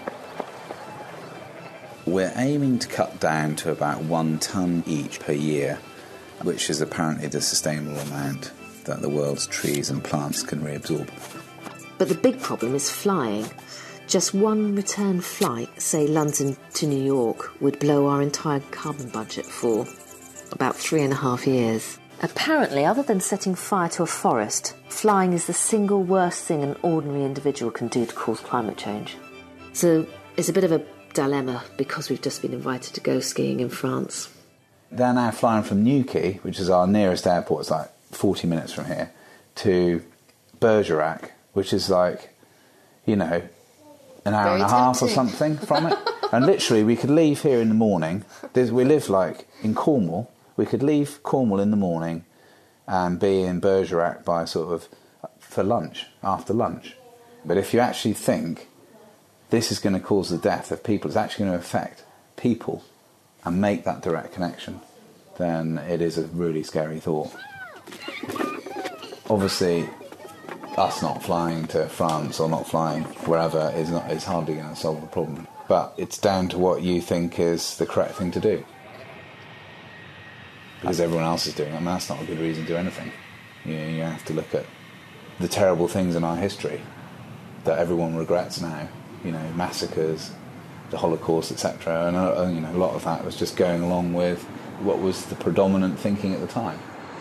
We're aiming to cut down to about one tonne each per year, which is apparently the sustainable amount that the world's trees and plants can reabsorb. But the big problem is flying. Just one return flight, say London to New York, would blow our entire carbon budget for about three and a half years. Apparently, other than setting fire to a forest, flying is the single worst thing an ordinary individual can do to cause climate change. So it's a bit of a dilemma because we've just been invited to go skiing in France. They're now flying from Newquay, which is our nearest airport, it's like forty minutes from here, to Bergerac, which is like, you know, an hour Very and a half tempting. Or something from it. And literally, we could leave here in the morning. There's, we live like in Cornwall. We could leave Cornwall in the morning and be in Bergerac by sort of for lunch, after lunch. But if you actually think this is going to cause the death of people, it's actually going to affect people and make that direct connection, then it is a really scary thought. Obviously, us not flying to France or not flying wherever is not is hardly going to solve the problem. But it's down to what you think is the correct thing to do. Because everyone else is doing it, and that's not a good reason to do anything. You know, you have to look at the terrible things in our history that everyone regrets now. You know, massacres, the Holocaust, et cetera. And uh, you know, a lot of that was just going along with what was the predominant thinking at the time.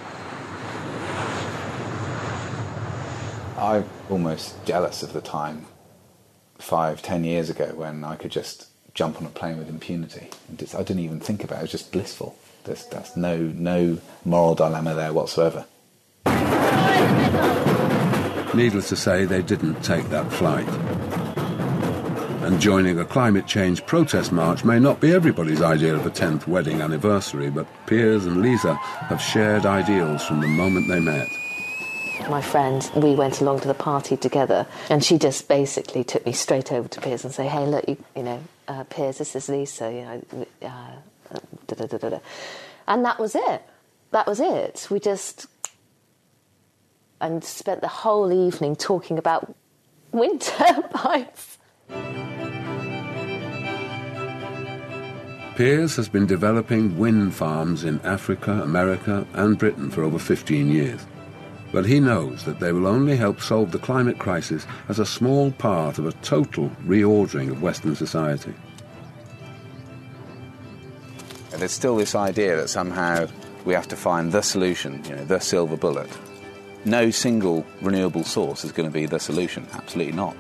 I'm almost jealous of the time, five, ten years ago, when I could just jump on a plane with impunity. And just, I didn't even think about it. It was just blissful. There's, there's no, no moral dilemma there whatsoever. Needless to say, they didn't take that flight. And joining a climate change protest march may not be everybody's idea of a tenth wedding anniversary, but Piers and Lisa have shared ideals from the moment they met. My friend, we went along to the party together, and she just basically took me straight over to Piers and say, hey, look, you, you know, uh, Piers, this is Lisa, you know, uh, da, da, da, da, da. And that was it. That was it. We just... and spent the whole evening talking about wind turbines. Piers has been developing wind farms in Africa, America and Britain for over fifteen years. But he knows that they will only help solve the climate crisis as a small part of a total reordering of Western society. And there's still this idea that somehow we have to find the solution, you know, the silver bullet. No single renewable source is going to be the solution. Absolutely not.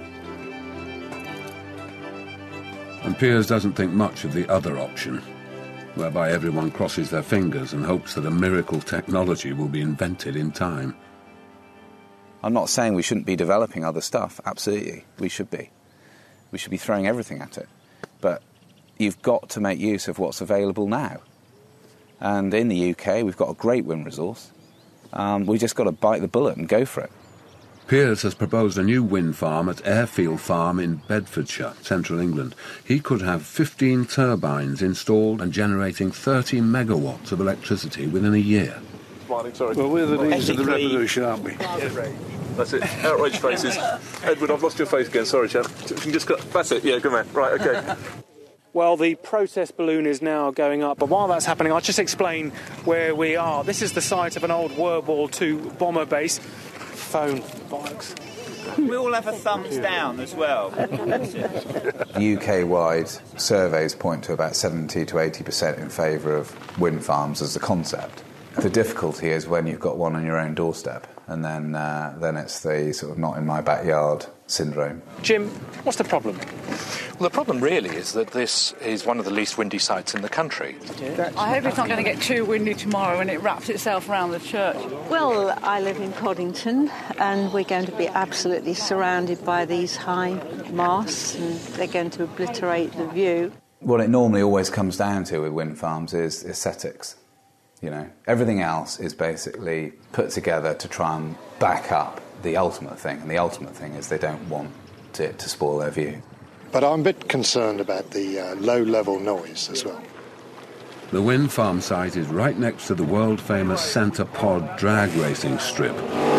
And Piers doesn't think much of the other option, whereby everyone crosses their fingers and hopes that a miracle technology will be invented in time. I'm not saying we shouldn't be developing other stuff. Absolutely, we should be. We should be throwing everything at it. But you've got to make use of what's available now. And in the U K, we've got a great wind resource. Um, we just got to bite the bullet and go for it. Piers has proposed a new wind farm at Airfield Farm in Bedfordshire, central England. He could have fifteen turbines installed and generating thirty megawatts of electricity within a year. Morning, sorry. Well, we're the leaders of the revolution, aren't we? That's it. Outraged faces. Edward, I've lost your face again. Sorry, chap. You can just got... That's it. Yeah, good man. Right, OK. Well, the protest balloon is now going up, but while that's happening, I'll just explain where we are. This is the site of an old World War Two bomber base. Phone bollocks. We all have a thumbs down as well. U K-wide surveys point to about seventy to eighty percent in favour of wind farms as a concept. The difficulty is when you've got one on your own doorstep, and then uh, then it's the sort of not in my backyard syndrome. Jim, what's the problem? Well, the problem really is that this is one of the least windy sites in the country. I hope it's not going to get too windy tomorrow and it wraps itself around the church. Well, I live in Coddington and we're going to be absolutely surrounded by these high masts and they're going to obliterate the view. What it normally always comes down to with wind farms is aesthetics. You know, everything else is basically put together to try and back up the ultimate thing, and the ultimate thing is they don't want it to spoil their view. But I'm a bit concerned about the uh, low-level noise as well. The wind farm site is right next to the world-famous Centre Pod drag racing strip.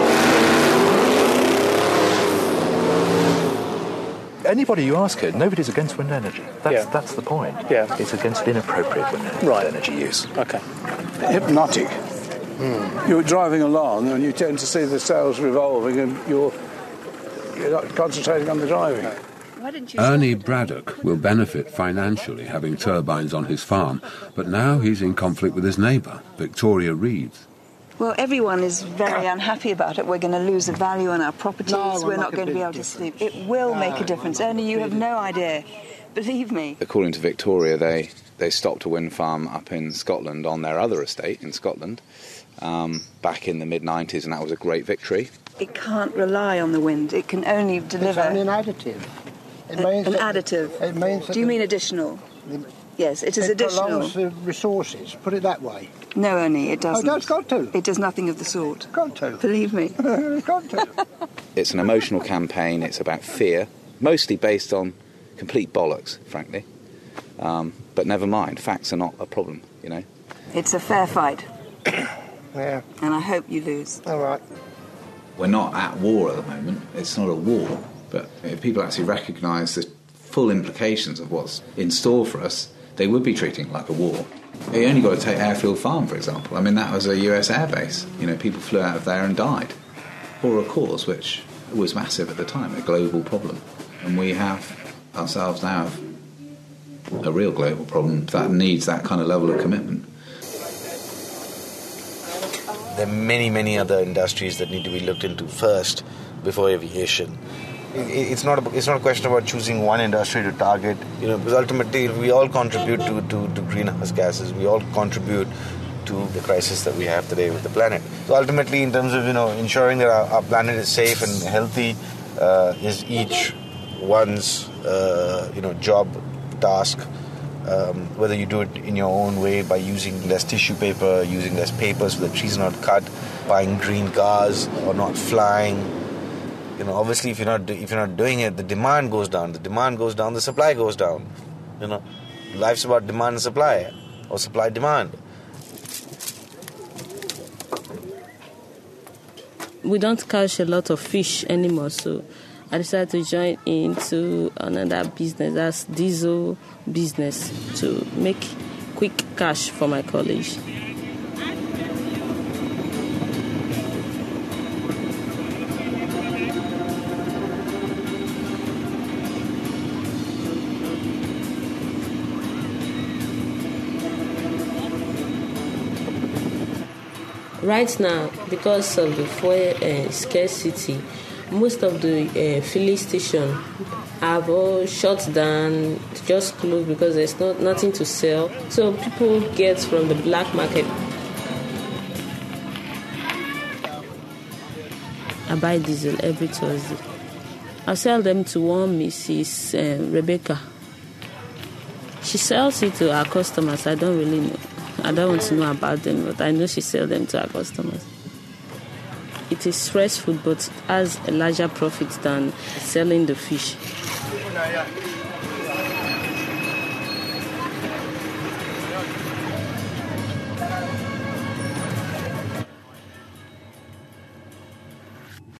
Anybody you ask it, nobody's against wind energy. That's, yeah. that's the point. Yeah. It's against inappropriate wind energy, right. energy use. OK. Hypnotic. Mm. You're driving along and you tend to see the sails revolving and you're, you're not concentrating on the driving. Ernie Braddock will benefit financially having turbines on his farm, but now he's in conflict with his neighbour, Victoria Reeves. Well, everyone is very unhappy about it. We're going to lose the value on our properties. No, We're not going to be able difference. to sleep. It will no, make a difference. Ernie, you have no idea. Believe me. According to Victoria, they, they stopped a wind farm up in Scotland on their other estate in Scotland um, back in the mid nineties, and that was a great victory. It can't rely on the wind. It can only deliver... It's only an additive. It a, means an that, additive. It means Do you mean additional? The, yes, it is it additional. It prolongs the resources, put it that way. No, Ernie, it doesn't. Oh, it's got to. It does nothing of the sort. Got to. Believe me. It's got to. It's an emotional campaign. It's about fear, mostly based on complete bollocks, frankly. Um, but never mind, facts are not a problem, you know. It's a fair fight. Yeah. And I hope you lose. All right. We're not at war at the moment. It's not a war. But if people actually recognise the full implications of what's in store for us, they would be treating it like a war. You only got to take Airfield Farm, for example. I mean, that was a U S airbase. You know, people flew out of there and died. For a cause which was massive at the time, a global problem. And we have ourselves now have a real global problem that needs that kind of level of commitment. There are many, many other industries that need to be looked into first before aviation. It's not a, it's not a question about choosing one industry to target, you know, because ultimately we all contribute to, to, to greenhouse gases. We all contribute to the crisis that we have today with the planet. So ultimately, in terms of, you know, ensuring that our, our planet is safe and healthy uh, is each one's, uh, you know, job, task. Um, whether you do it in your own way by using less tissue paper, using less paper so the trees are not cut, buying green cars or not flying. You know, obviously, if you're not do, if you're not doing it, the demand goes down. The demand goes down, the supply goes down. You know, life's about demand and supply, or supply demand. We don't catch a lot of fish anymore, so I decided to join into another business, that's diesel business, to make quick cash for my college. Right now, because of the fuel uh, scarcity, most of the uh, filling stations have all shut down, just closed because there's not nothing to sell. So people get from the black market. I buy diesel every Thursday. I sell them to one Missus Uh, Rebecca. She sells it to our customers. I don't really know. I don't want to know about them, but I know she sells them to our customers. It is fresh food, but it has a larger profit than selling the fish.